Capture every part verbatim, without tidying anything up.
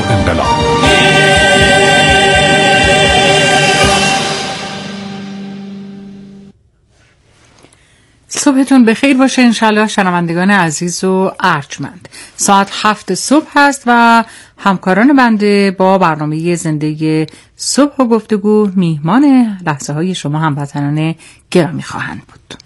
انقلاب. صبحتون بخیر باشه انشالله شنوندگان عزیز و ارجمند. ساعت هفت صبح هست و همکاران بنده با برنامه زنده صبح و گفتگو میهمان لحظه های شما هموطنان گرامی خواهند بود.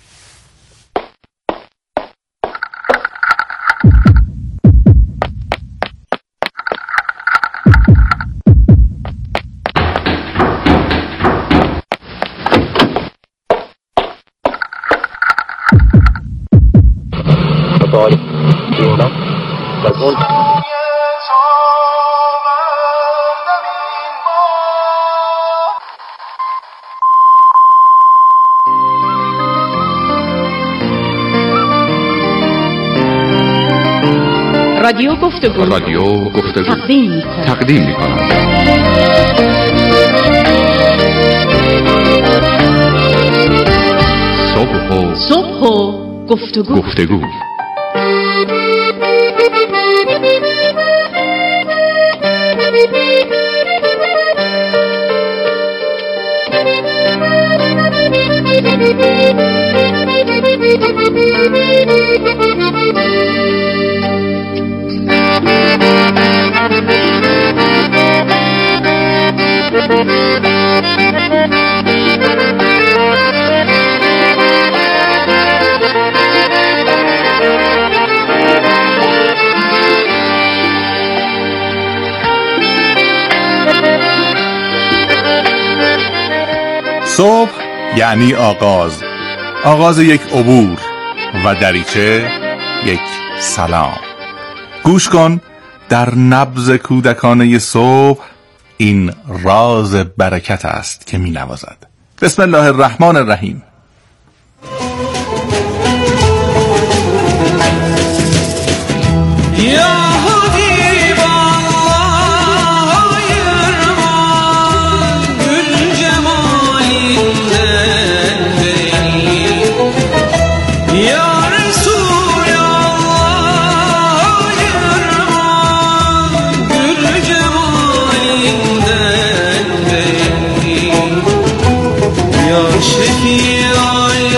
رادیو گفتگو رادیو گفتگو تقدیم می‌کند. تقدیم می‌کند. صبح و صبح و گفتگو گفتگو صبح یعنی آغاز، آغاز یک عبور و دریچه یک سلام. گوش کن، در نبض کودکانه صبح این راز برکت است که می نوازد. بسم الله الرحمن الرحیم.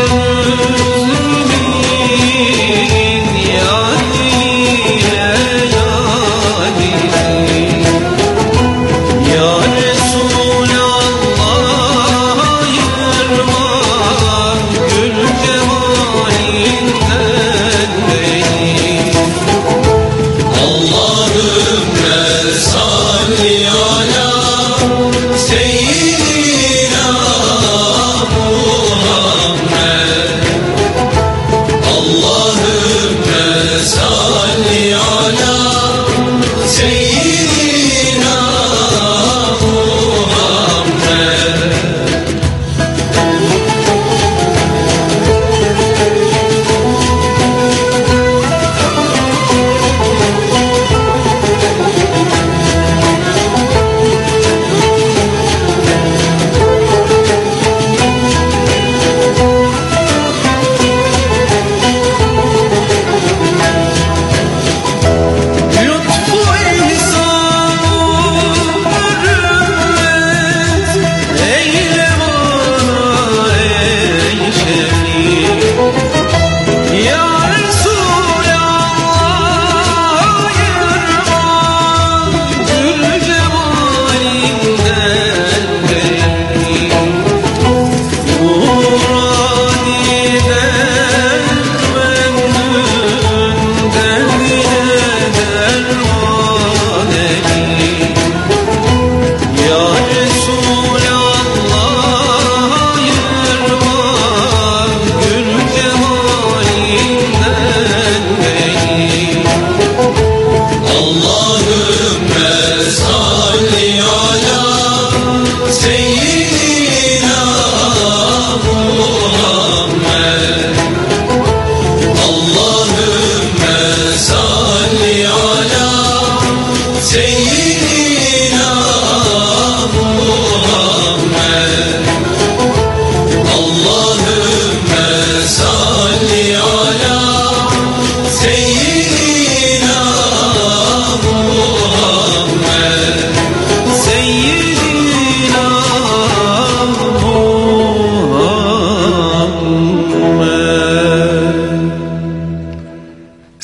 Yeah.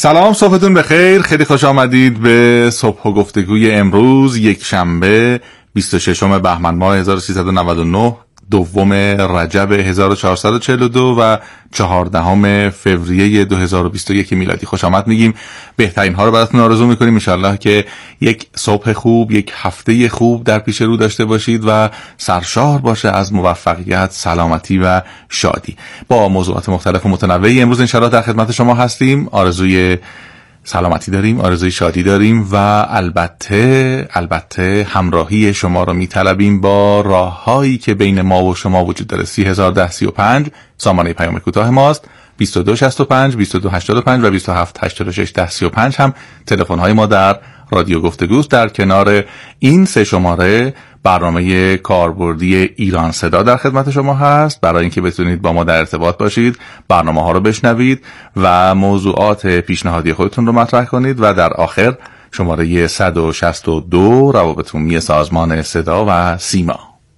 سلام، صبحتون بخیر. خیلی خوش آمدید به صبح و گفتگوی امروز، یک شنبه بیست و ششم بهمن ماه هزار و سیصد و نود و نه، دوم رجب هزار و چهارصد و چهل و دو و چهاردهم فوریه دو هزار و بیست و یک میلادی. خوش آمد میگیم، بهترین ها رو براتون آرزو میکنیم. انشالله که یک صبح خوب، یک هفته خوب در پیش رو داشته باشید و سرشار باشه از موفقیت، سلامتی و شادی. با موضوعات مختلف و متنوعی امروز انشالله در خدمت شما هستیم. آرزوی سلامتی داریم، آرزوی شادی داریم و البته البته همراهی شما رو میطلبیم با راههایی که بین ما و شما وجود داره. سی هزار و ده سی و پنج سامانه پیام کوتاه ماست، بیست و دو شصت و پنج بیست و دو هشتاد و پنج و بیست و هفت هشتاد و شش ده سی و پنج هم تلفن های ما در رادیو گفتگوست. در کنار این سه شماره برنامه کاربردی ایران صدا در خدمت شما هست برای اینکه بتونید با ما در ارتباط باشید، برنامه ها رو بشنوید و موضوعات پیشنهادی خودتون رو مطرح کنید و در آخر شماره صد و شصت و دو روابط عمومی سازمان صدا و سیما.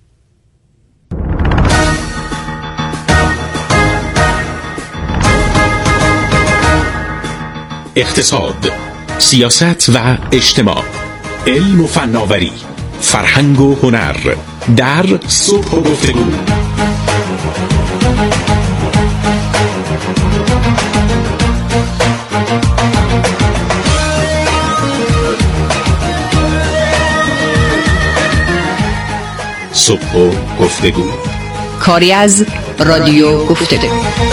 اقتصاد، سیاست و اجتماع، علم و فناوری، فرهنگ و هنر در صبح و گفتگو. صبح و گفتگو، کاری از رادیو گفتگو.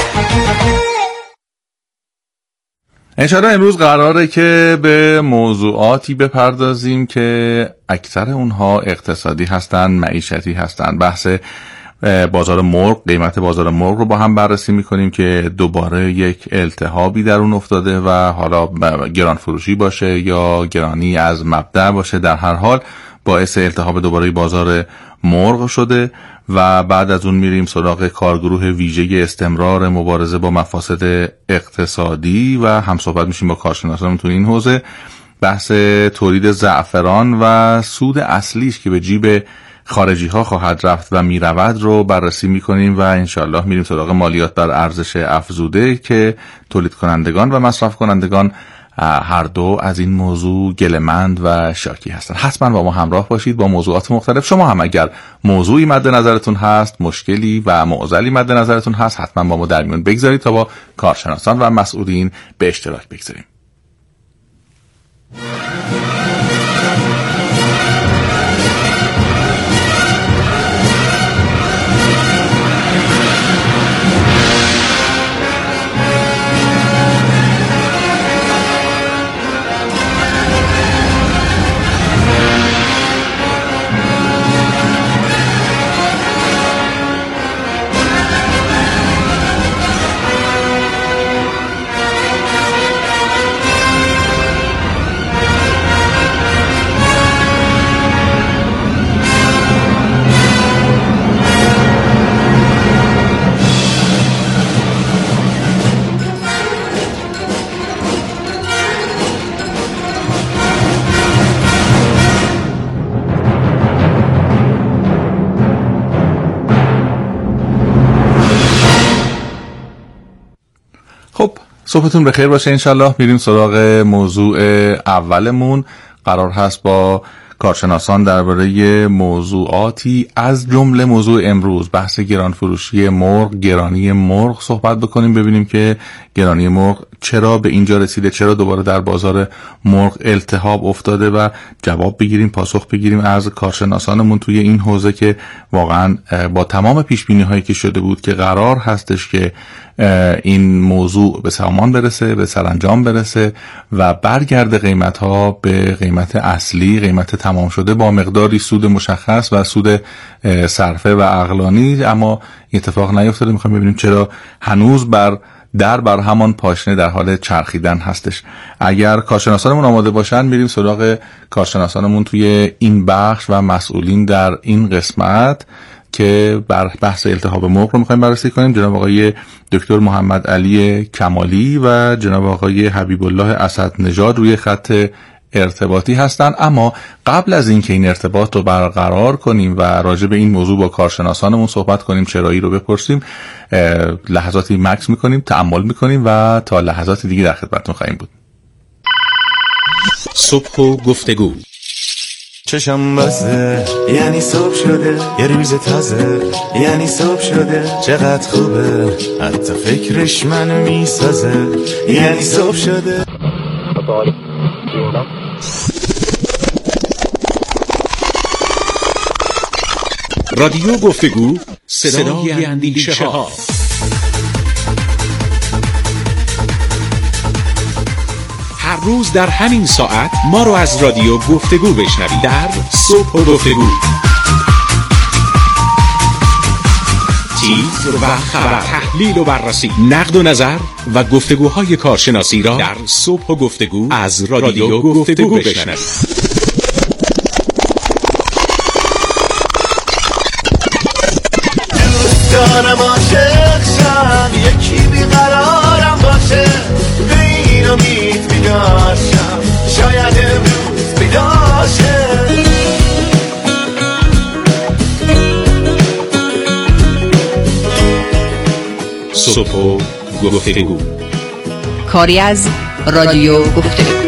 انشاءالله امروز قراره که به موضوعاتی بپردازیم که اکثر اونها اقتصادی هستن، معیشتی هستن. بحث بازار مرغ، قیمت بازار مرغ رو با هم بررسی میکنیم که دوباره یک التهابی در اون افتاده و حالا گران فروشی باشه یا گرانی از مبدأ باشه، در هر حال باعث التهاب دوباره بازار مرغ شده. و بعد از اون میریم سراغ کارگروه ویژه استمرار مبارزه با مفاسد اقتصادی و هم صحبت میشیم با کارشناسان تو این حوزه. بحث تولید زعفران و سود اصلیش که به جیب خارجی ها خواهد رفت و میرود رو بررسی میکنیم و انشالله میریم سراغ مالیات بر ارزش افزوده که تولید کنندگان و مصرف کنندگان هر دو از این موضوع گله‌مند و شاکی هستن. حتما با ما همراه باشید با موضوعات مختلف. شما هم اگر موضوعی مد نظرتون هست، مشکلی و معضلی مد نظرتون هست، حتما با ما در میون بگذارید تا با کارشناسان و مسئولین به اشتراک بگذاریم. خب صبحتون بخیر باشه. انشالله میریم سراغ موضوع اولمون. قرار هست با کارشناسان درباره موضوعاتی از جمله موضوع امروز، بحث گران فروشی مرغ، گرانی مرغ صحبت بکنیم، ببینیم که گرانی مرغ چرا به اینجا رسیده، چرا دوباره در بازار مرغ التهاب افتاده و جواب بگیریم، پاسخ بگیریم از کارشناسانمون توی این حوزه که واقعا با تمام پیشبینی هایی که شده بود که قرار هستش که این موضوع به سامان برسه، به سرانجام برسه و برگرده قیمت ها به قیمت اصلی، قیمت تمام شده با مقداری سود مشخص و سود صرفه و عقلانی، اما اتفاق نیفتاده. میخوایم ببینیم چرا هنوز بر در بر همان پاشنه در حال چرخیدن هستش. اگر کارشناسانمون آماده باشن میریم سراغ کارشناسانمون توی این بخش و مسئولین در این قسمت که بر بحث التهاب مرغ رو میخوایم بررسی کنیم. جناب آقای دکتر محمد علی کمالی و جناب آقای حبیب الله اسد نژاد روی خط ارتباطی هستن. اما قبل از اینکه این ارتباط رو برقرار کنیم و راجع به این موضوع با کارشناسانمون صحبت کنیم، چرایی رو بپرسیم، لحظاتی مکس میکنیم، تأمل میکنیم و تا لحظات دیگه در خدمتتون خواهیم بود. صبح و گفتگو. چشم بسته یعنی صبح شده، یه روز تازه یعنی صبح شده، چقدر خوبه حتی فکرش منو میسازه، یعنی صبح شده. رادیو گفتگو، صدای اندیشه ها. هر روز در همین ساعت ما رو از رادیو گفتگو بشنوید در صبح و گفتگو. تیتر و خبر، تحلیل و بررسی، نقد و نظر و گفتگوهای کارشناسی را در صبح و گفتگو از رادیو گفتگو بشنوید. دارم عاشق شم، یکی بیقرارم باشه، به این امید بیدار شم، شاید امروز بیدار شه. صبح و گفتگو، کاری از رادیو گفتگو.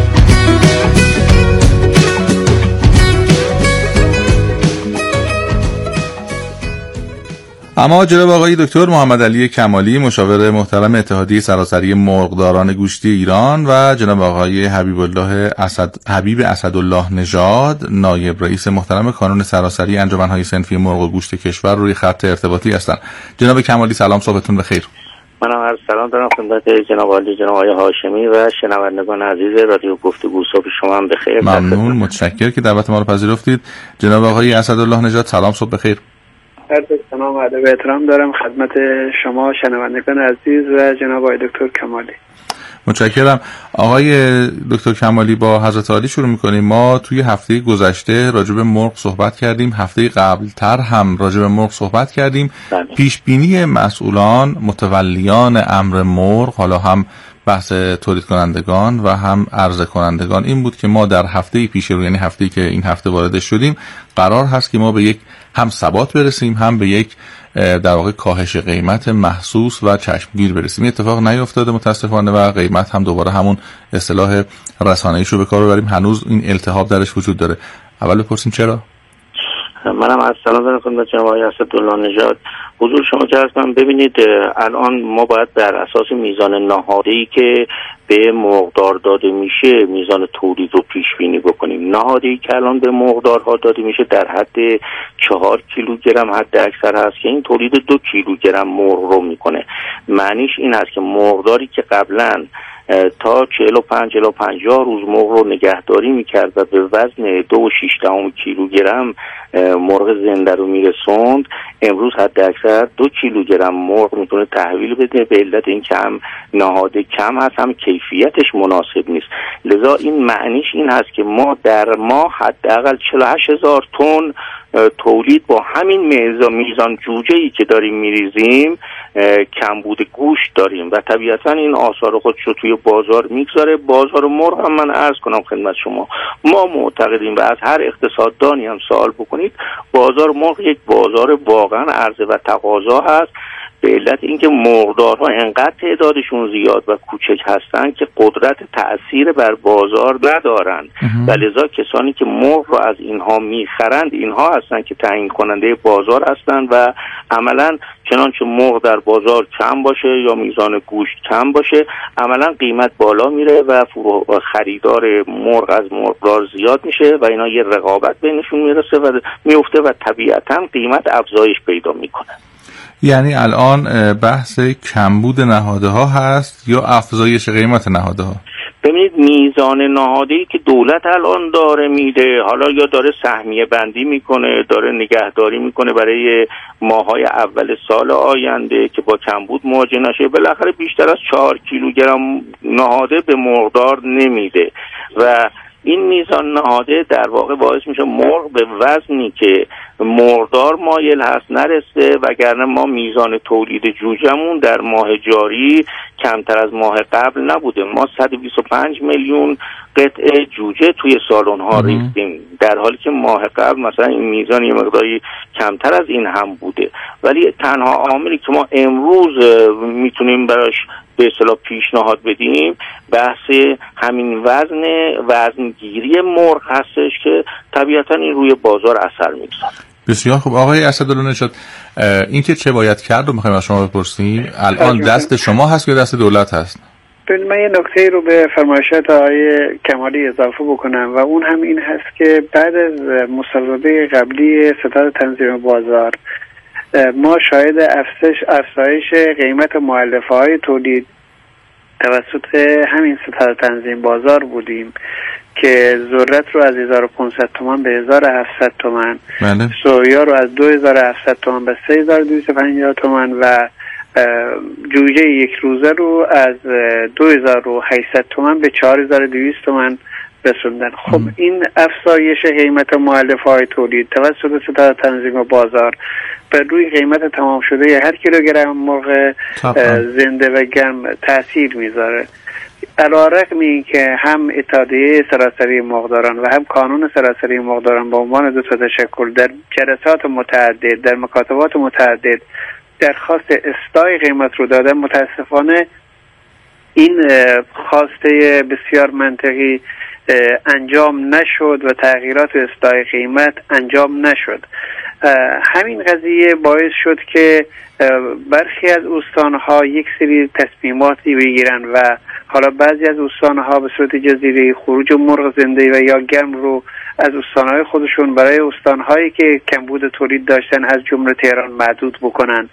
اما جناب آقای دکتر محمد علی کمالی، مشاور محترم اتحادیه سراسری مرغداران گوشتی ایران، و جناب آقای حبیب الله اسد حبیب اسدالله نژاد، نایب رئیس محترم کانون سراسری انجمن‌های صنفی مرغ و گوشت کشور، روی خط ارتباطی هستند. جناب کمالی سلام، صبحتون بخیر. منم عرض سلام دارم خدمت جناب عالی، جناب آقای هاشمی و شنوندگان عزیز رادیو گفتگو. صبح شما هم بخیر. ممنون، متشکرم که دعوت ما رو پذیرفتید. جناب آقای اسدالله نژاد سلام، صبح بخیر. عرض سلام و ادب و احترام دارم خدمت شما شنوندگان عزیز و جناب آقای دکتر کمالی. متشکرم. آقای دکتر کمالی، با حضرت عالی شروع می‌کنیم. ما توی هفته گذشته راجع به مرغ صحبت کردیم، هفته قبل‌تر هم راجع به مرغ صحبت کردیم. پیش بینی مسئولان متولیان امر مرغ، حالا هم بحث تولید کنندگان و هم عرضه کنندگان، این بود که ما در هفته پیش رو، یعنی هفته‌ای که این هفته وارد شدیم، قرار هست که ما به یک هم ثبات برسیم، هم به یک در واقع کاهش قیمت محسوس و چشمگیر برسیم. این اتفاق نیفتاده متاسفانه و قیمت هم دوباره همون اصطلاح رسانه‌ایشو به کار ببریم، هنوز این التهاب درش وجود داره. اول بپرسیم چرا؟ منم از سلام دارم خدمت جناب آقای اسدالله نژاد. حضور شما جلب کنم. ببینید الان ما باید بر اساس میزان نهاده‌ای که به مرغدار داده میشه میزان تولید رو پیش بینی بکنیم. نهاده‌ای که الان به مرغدارها داده میشه در حد چهار کیلوگرم حد اکثر هست که این تولید دو کیلوگرم مرغ رو میکنه. معنیش این هست که مرغداری که قبلا تا چهل و پنج الی پنجاه روز مرغ رو نگهداری میکرد و به وزن دو و شیش دهم کیلوگرم مرغ زنده رو میرسوند، امروز حد اکثر دو کیلوگرم مرغ میتونه تحویل بده، به علت این که هم نهاده کم هست هم کیفیتش مناسب نیست. لذا این معنیش این هست که ما در ماه حداقل چهل و هشت هزار تن تولید با همین میزان میزان جوجه‌ای که داریم میریزیم کمبود گوشت داریم و طبیعتا این آثار خودش رو توی بازار میگذاره. بازار مرغ هم من عرض کنم خدمت شما، ما معتقدیم و از هر اقتصاددانی هم سوال بکنید، بازار مرغ یک بازار واقعا عرضه و تقاضا هست، به علت اینکه مرغدارها انقدر تعدادشون زیاد و کوچک هستن که قدرت تأثیر بر بازار ندارن و لذا کسانی که مرغ رو از اینها میخرند اینها هستن که تعیین کننده بازار هستن و عملا چنانچه مرغ در بازار کم باشه یا میزان گوشت کم باشه عملا قیمت بالا میره و خریدار مرغ از مرغدار زیاد میشه و اینا یه رقابت بینشون میرسه و میفته و طبیعتا قیمت افزایش پیدا میکنه. یعنی الان بحث کمبود نهاده ها هست یا افزایش قیمت نهاده ها؟ ببینید میزان نهاده‌ای که دولت الان داره میده، حالا یا داره سهمیه بندی میکنه، داره نگهداری میکنه برای ماهای اول سال آینده که با کمبود مواجه نشه، بالاخره بیشتر از چهار کیلوگرم نهاده به مرغدار نمیده و این میزان نهاده در واقع باعث میشه مرغ به وزنی که مرغدار مایل هست نرسه، وگرنه ما میزان تولید جوجه‌مون در ماه جاری کمتر از ماه قبل نبوده. ما صد و بیست و پنج میلیون قطعه جوجه توی سالن‌ها ریختیم، در حالی که ماه قبل مثلا این میزان یه مقداری کمتر از این هم بوده. ولی تنها عاملی که ما امروز میتونیم براش به اصطلاح پیشنهاد بدیم بحث همین وزن وزنگیری مرغ هستش که طبیعتا این روی بازار اثر میگذاره. بسیار خوب. آقای اسدالله نژاد، این که چه باید کرد رو میخوایم از شما بپرسیم. الان دست شما هست یا دست دولت هست؟ من یه نکته رو به فرمایشات آقای کمالی اضافه بکنم و اون هم این هست که بعد از مصوبه قبلی ستاد تنظیم بازار ما شاهد افزایش افزایش قیمت مؤلفه های تولید توسط همین ستاد تنظیم بازار بودیم که ذرت رو از هزار و پانصد تومان به هزار و هفتصد تومان، بله. سویا رو از دو هزار و هفتصد تومان به سه هزار و دویست و پنجاه تومان و جوجه یک روزه رو از دو هزار و هشتصد تومان به چهار هزار و دویست تومان رسوندن. خب ام. این افزایش قیمت مؤلفه های تولید توسط ستاد تنظیم بازار بر روی قیمت تمام شده هر کیلوگرم مرغ زنده و گرم تاثیر میذاره. علی‌رغم این که هم اتحادیه سراسری مرغداران و هم کانون سراسری مرغداران به عنوان دو تا تشکل در جلسات متعدد در مکاتبات متعدد درخواست اصلاح قیمت رو دادن، متاسفانه این خواسته بسیار منطقی انجام نشد و تغییرات اصلاح قیمت انجام نشد. همین قضیه باعث شد که برخی از استانها یک سری تصمیماتی بگیرن و حالا بعضی از استانها به صورت جزیره خروج مرغ زنده و یا گرم رو از استانهای خودشون برای استانهایی که کمبود تولید داشتن از جمله تهران محدود بکنن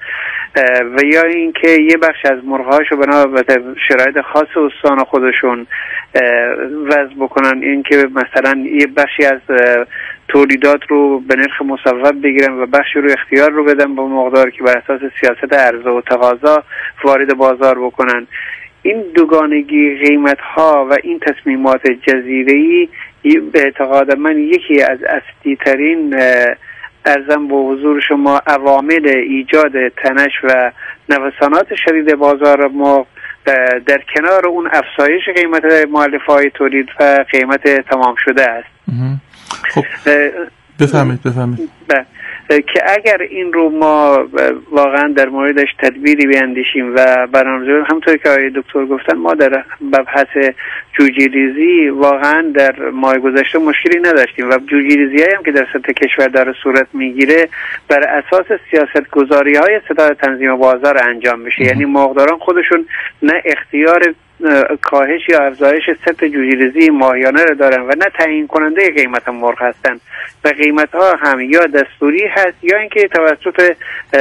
و یا اینکه یه بخش از مرغ‌هاشو بنا به شرایط خاص استان خودشون وضع بکنن، اینکه مثلا یه بخشی از تولیدات رو به نرخ مصوب بگیرن و بخشی رو اختیار رو بدن به مقدار که بر اساس سیاست عرضه و تقاضا وارد بازار بکنن. این دوگانگی قیمت ها و این تصمیمات جزیره‌ای به اعتقاد من یکی از اصلی ترین ارزم به حضور شما عوامل ایجاد تنش و نوسانات شدید بازار ما در کنار اون افزایش قیمت مؤلفه های تولید و قیمت تمام شده است. خب بفهمید بفهمید که اگر این رو ما واقعا در موردش تدبیری بیاندیشیم و برنامه‌ریزی، همونطور که آقای دکتر گفتن، ما در مبحث جوجه ریزی واقعا در ماه گذشته مشکلی نداشتیم و جوجه ریزی هم که در سطح کشور داره صورت میگیره بر اساس سیاست گذاری های ستاد تنظیم بازار انجام میشه. یعنی مرغداران خودشون نه اختیار کاهش یا افزایش سطح جوجه ریزی ماهیانه رو دارن و نه تعیین کننده قیمت مرغ هستن و قیمت ها هم یا دستوری هست یا اینکه توسط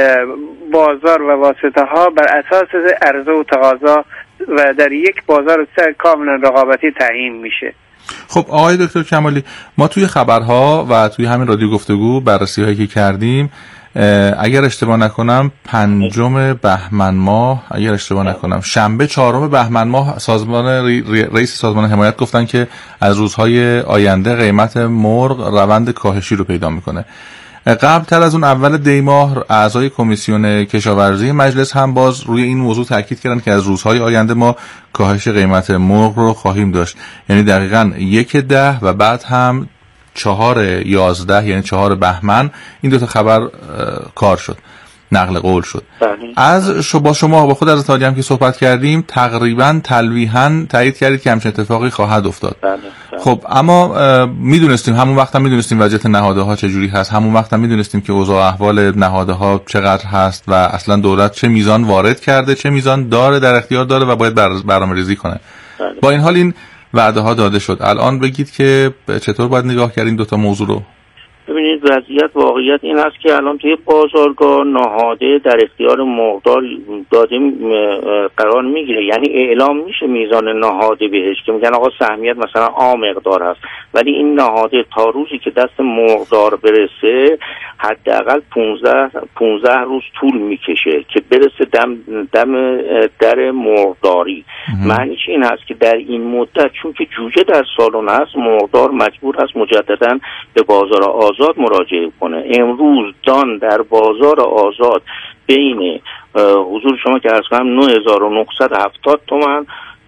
بازار و واسطه ها بر اساس عرضه و تقاضا و در یک بازار کاملا رقابتی تعیین میشه. خب آقای دکتر کمالی، ما توی خبرها و توی همین رادیو گفتگو بررسی هایی که کردیم، اگر اشتباه نکنم پنجم بهمن ماه، اگر اشتباه نکنم شنبه چهارم بهمن ماه، سازمان رئیس سازمان حمایت گفتن که از روزهای آینده قیمت مرغ روند کاهشی رو پیدا میکنه. قبل تر از اون اول دی ماه اعضای کمیسیون کشاورزی مجلس هم باز روی این موضوع تاکید کردن که از روزهای آینده ما کاهش قیمت مرغ رو خواهیم داشت، یعنی دقیقاً یک ده و بعد هم چهار یازده، یعنی چهار بهمن این دو تا خبر کار شد، نقل قول شد. از شما شما با خود از اتحادیه هم که صحبت کردیم تقریبا تلویحاً تایید کردید که همچین اتفاقی خواهد افتاد. بله. بله. خب اما میدونستیم، همون وقت هم میدونستیم وضعیت نهاده ها چجوری هست، همون وقت هم میدونستیم که اوضاع احوال نهاده ها چقدر هست و اصلا دولت چه میزان وارد کرده، چه میزان داره در اختیار داره و باید برنامه‌ریزی کنه. بله. با این حال این وعده ها داده شد. الان بگید که چطور باید نگاه کردین دو تا موضوع رو؟ ببینید وضعیت واقعیت این است که الان توی بازارگاه نهاده در اختیار مرغدار داده قرار میگیره، یعنی اعلام میشه میزان نهاده بهش که میگن آقا سهمیت مثلا آ مقدار هست، ولی این نهاده تا روزی که دست مرغدار برسه حداقل پانزده روز طول میکشه که برسه دم دم در مرغداری. معنیش این هست که در این مدت چون که جوجه در سالن هست، مرغدار مجبور هست مجددا به بازار آزاد مراجعه کنه. امروز دان در بازار آزاد بین حضور شما که عرض کنم نه هزار و نهصد و هفتاد تومان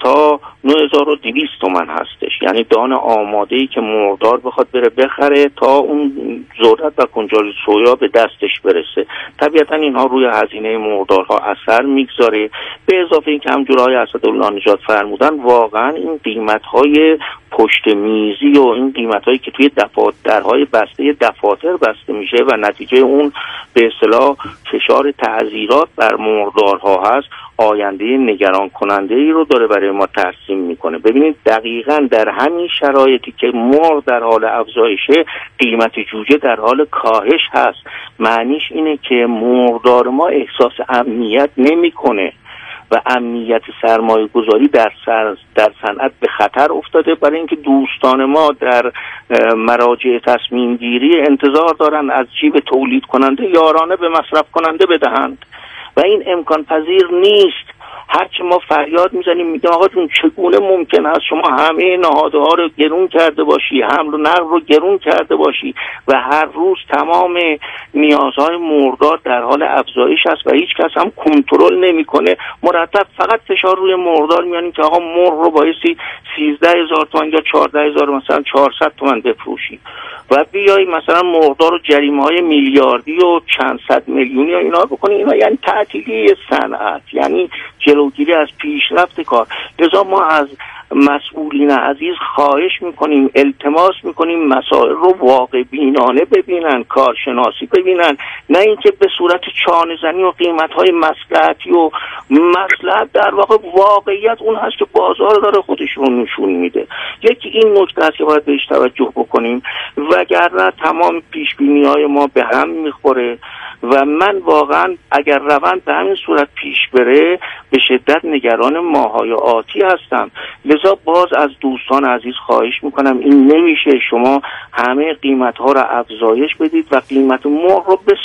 تا نه هزار و دویست تومان هستش. یعنی دانه آماده‌ای که مرغدار بخواد بره بخره تا اون ذرت و کنجال سویا به دستش برسه. طبیعتا اینها روی هزینه مرغدارها اثر میگذاره. به اضافه اینکه همونجور آقای اسدالله نژاد فرمودن، واقعا این قیمت‌های پشت میزی و این قیمت‌هایی که توی دفاترهای بسته دفاتر بسته میشه و نتیجه اون به اصطلاح فشار تعزیرات بر مرغدارها هست، آینده نگران کننده ای رو داره برای ما ترسیم میکنه. ببینید دقیقاً در همین شرایطی که مرغ در حال افزایشه، قیمت جوجه در حال کاهش هست. معنیش اینه که مرغدار ما احساس امنیت نمیکنه و امنیت سرمایه گذاری در سر در صنعت به خطر افتاده، برای اینکه دوستان ما در مراجع تصمیم گیری انتظار دارن از جیب تولید کننده یارانه به مصرف کننده بدهند و این امکان پذیر نیست. هرچی ما فریاد میزنیم میگیم آقا جون چگونه ممکن است شما همه نهاده ها رو گرون کرده باشی، حمل و نقل رو گرون کرده باشی و هر روز تمام نیازهای مرغدار در حال افزایش است و هیچ کس هم کنترل نمیکنه. مرتب فقط فشار روی مرغدار میانیم که آقا مرغ رو بایستی سیزده هزار تومان یا چهارده هزار مثلا چهارصد تومان بفروشی و بیایی مثلا مرغدار رو جریمه های میلیاردی و چند صد میلیونی و اینا بکنی. اینا یعنی تعطیلی صنعت، یعنی جلوگیری از پیشرفت کار. لذا ما از مسئولین عزیز خواهش میکنیم، التماس میکنیم مسائل رو واقع بینانه ببینن، کارشناسی ببینن، نه اینکه به صورت چانه زنی و قیمت‌های مصلحتی و مصلحت در واقع واقعیت اون هست که بازار داره خودش رو نشون میده. یکی این نکته است که باید بهش توجه بکنیم، وگرنه تمام پیشبینی‌های ما به هم میخوره و من واقعا اگر روند به همین صورت پیش بره به شدت نگران ماهای آتی هستم. لذا باز از دوستان عزیز خواهش میکنم این نمیشه شما همه قیمت ها را افزایش بدید و قیمت مرغ رو به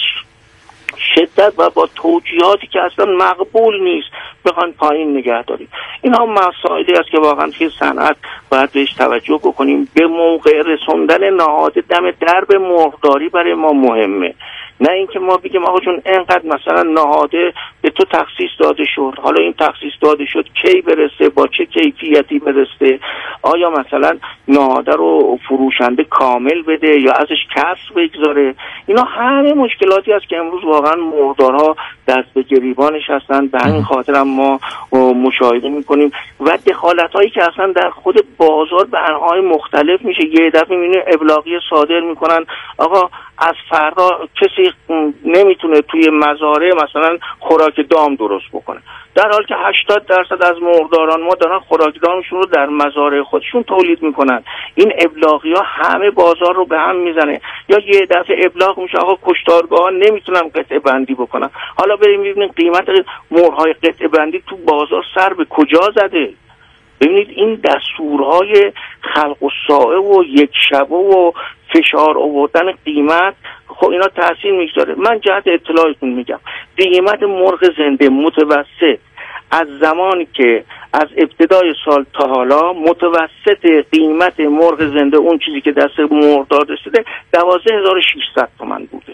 شدت و با توجیهاتی که اصلا مقبول نیست بخواین پایین نگه دارید. اینها مسائلی است که واقعا توی صنعت باید بهش توجه بکنیم. به موقع رسوندن نهاد دم درب مرغداری برای ما مهمه، نه اینکه ما بگیم آقا جون اینقدر مثلا نهاده به تو تخصیص داده شد، حالا این تخصیص داده شد کی برسه، با چه کیفیتی برسه، آیا مثلا نهاده رو فروشنده کامل بده یا ازش کسر بگذاره. اینا همه مشکلاتی است که امروز واقعا مرغدارها دست به گریبانش هستن. به همین خاطر هم ما مشاهده میکنیم و دخالت هایی که اصلا در خود بازار به انواع مختلف میشه. یه دفعه میبینی ابلاغیه صادر میکنن آقا از فردا کسی نمیتونه توی مزارع مثلا خوراک دام درست بکنه، در حالی که هشتاد درصد از مرغداران ما دارن خوراک دامشون رو در مزارع خودشون تولید میکنن. این ابلاغی‌ها همه بازار رو به هم میزنه. یا یه دفعه ابلاغ میشه آقا کشتارگاه‌ها نمیتونن قطعه بندی بکنن. حالا بریم ببینیم قیمت مرغ‌های قطعه بندی تو بازار سر به کجا زده. ببینید این دستورهای خلق و ساعه و یک شبه و فشار آوردن قیمت، خب اینا تاثیر میگذاره. من جهت اطلاعتون میگم قیمت مرغ زنده متوسط از زمانی که از ابتدای سال تا حالا متوسط قیمت مرغ زنده اون چیزی که دست مرغدار رسیده دوازده هزار و ششصد تومان بوده.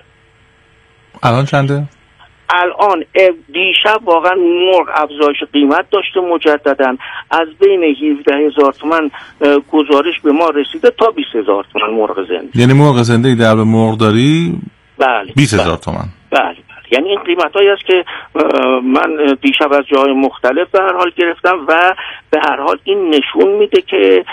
الان چنده؟ الان دیشب واقعا مرغ افزایش قیمت داشته مجددا، از بین هفده هزار تومان گزارش به ما رسیده تا بیست هزار تومان مرغ زنده. یعنی مرغ زنده در به مرغداری بله بیست هزار تومان. بله بله. یعنی این قیمت هایی است که من دیشب از جای مختلف به هر حال گرفتم و به هر حال این نشون میده که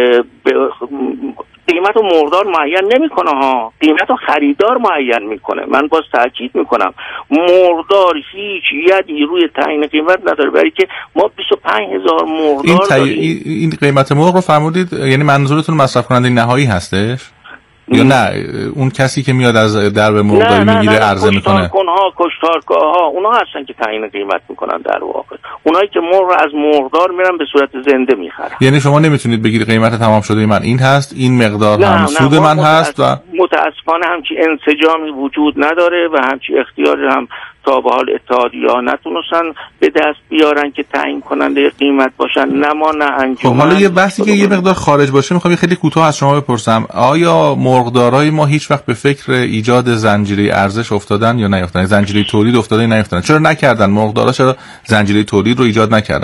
قیمت رو مرغدار معین نمیکنه ها، قیمت رو خریدار معین میکنه. من باز تاکید میکنم مرغدار هیچ یدی روی تعیین قیمت نداره، برای که ما بیست و پنج هزار مرغدار این تی... داریم. این قیمت مرغ رو فرمودید یعنی منظورتون مصرف کننده نهایی هستش؟ یا نه اون کسی که میاد از درب مرغداری میگیره عرضه میکنه؟ کشتارکنها، کشتارگاه‌ها اونا هستن که تعیین قیمت میکنن در واقع. اونایی که مرغ از مرغدار میرن به صورت زنده میخرن. یعنی شما نمیتونید بگید قیمت تمام شده من این هست، این مقدار هم سود من متأس... هست و متاسفانه همچی انسجامی وجود نداره و همچی اختیاری هم تا به حال اتحادیه‌ها نتونستن به دست بیارن که تعیین کننده قیمت باشن، نه ما نه انجمن. خب حالا یه بحثی که یه مقدار خارج باشه میخوام خیلی کوتاه از شما بپرسم، آیا مرغدارای ما هیچ وقت به فکر ایجاد زنجیره ارزش افتادن یا نیافتن؟ زنجیره تولید افتاده یا نیافتن؟ چرا نکردن؟ مرغدارا چرا زنجیره تولید رو ایجاد نکردن؟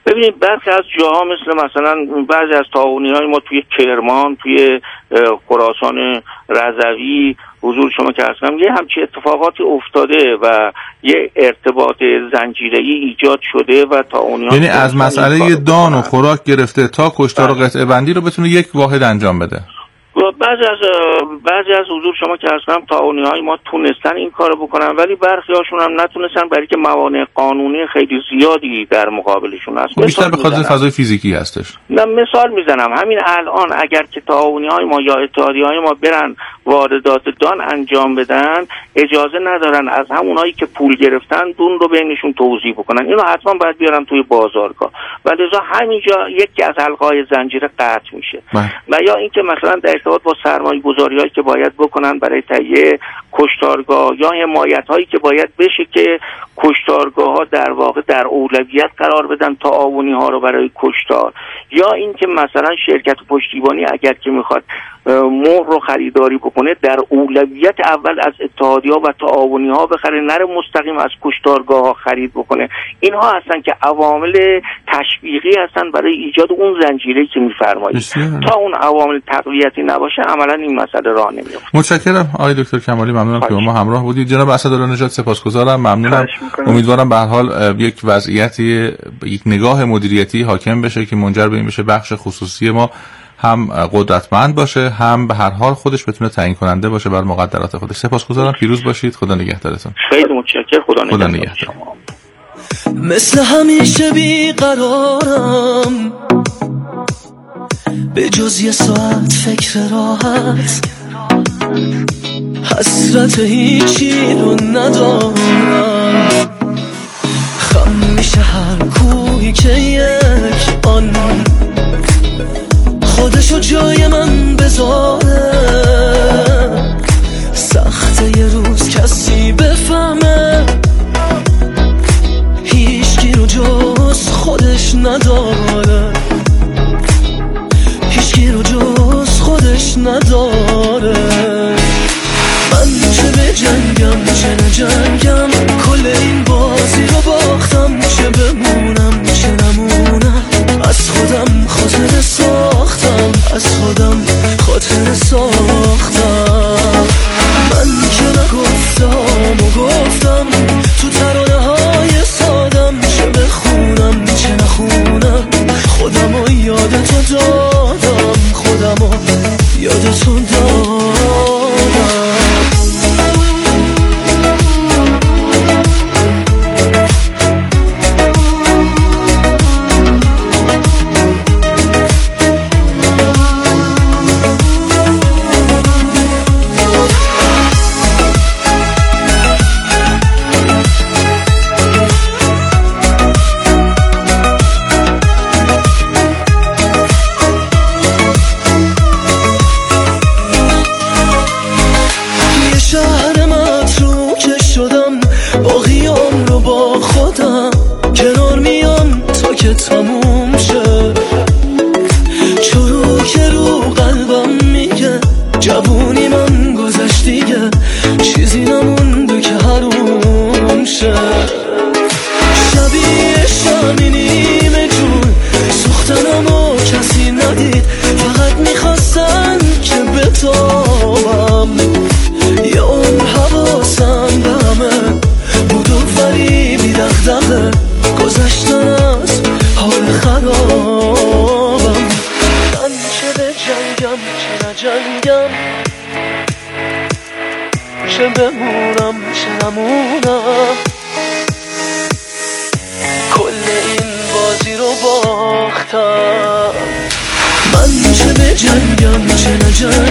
ببینید برخی از جاها مثل مثلا بعضی از طاعونی‌های ما توی کرمان، توی خراسان رضوی حضور شما که هستم، یه همچین اتفاقاتی افتاده و یه ارتباط زنجیره‌ای ایجاد شده و طاعونی‌ها، یعنی از مسئله دان و خوراک گرفته تا کشتار و قطعه بندی رو بتونه یک واحد انجام بده. بعضی از بعضی از حضور شما که هستم طاعونی‌های ما تونستن این کارو بکنن، ولی برخیاشون هم نتونستن برای که موانع قانونی خیلی زیادی در مقابلشون هست. بیشتر به خاطر فضای فیزیکی هستش. نه مثال میزنم، همین الان اگر که طاعونی‌های ما یا اتحادیه‌های ما برن واردات دان انجام بدن، اجازه ندارن از همونایی که پول گرفتن دون رو بینشون توزیع بکنن. اینو حتما باید بیارن توی بازارگاه و لذا همینجا یکی از حلقه‌های زنجیره قطع میشه. و یا اینکه مثلا در ارتباط با سرمایه‌گذاری‌هایی که باید بکنن برای تهیه کشتارگاه یا حمایت‌هایی که باید بشه که کشتارگاه‌ها در واقع در اولویت قرار بدن تعاونی‌ها رو برای کشتار، یا اینکه مثلا شرکت پشتیبانی اگر که میخواد مهر رو خریداری بکنه در اولویت اول از اتحادیه‌ها و تعاونی‌ها بخره، نره مستقیم از کشتارگاه‌ها خرید بکنه. اینها هستن که عوامل تشویقی هستن برای ایجاد اون زنجیره‌ای که می‌فرمایید. تا اون عوامل تقویتی نباشه عملاً این مسئله راه نمیفته. متشکرم آقای دکتر کمالی، ممنونم که با ما همراه بودید. جناب اسدالله نژاد سپاسگزارم، ممنونم. امیدوارم به هر حال یک وضعیتی، یک نگاه مدیریتی حاکم بشه که منجر به این بشه بخش خصوصی ما هم قدرتمند باشه، هم به هر حال خودش بتونه تعیین کننده باشه بر مقدرات خودش. سپاسگزارم، پیروز باشید، خدا نگهدارتون. خیلی متشکرم، خدا نگهدار. مثل همیشه بیقرارم، به جز یه ساعت فکر راحت، حسرت هیچی رو ندارم، خم میشه هر کوهی که یک آن خودشو جای من بذاره، سخته یه روز کسی بفهمه هیچکی رو جز خودش نداره، هیچکی رو جز خودش نداره. من چه به جنگم چه نجنگم، کل این بازی رو باختم، چه بمونم چه نمونم، از خودم خاطر ساختم، از خودم خاطر ساختم. من که نگفتم و گفتم تو ترانه های سادم، چه بخونم چه نخونم، خودم رو یادتو دادم، خودم رو یادتو دادم. تموم شه چرو که رو قلبم میگه جوونی من گذشت دیگه، چیزی نمونده که حروم شه. شبیه شمی نیمه جون سوختنمو کسی ندید، فقط میخواستن که بتابم، یه اون حواسم به همه بود و ولی بی دغدغه گذشتن از حال خرابم. من چه به جنگم چه نجنگم، چه بمونم چه نمونم، کل این بازی رو باختم. من چه به جنگم چه نجنگم،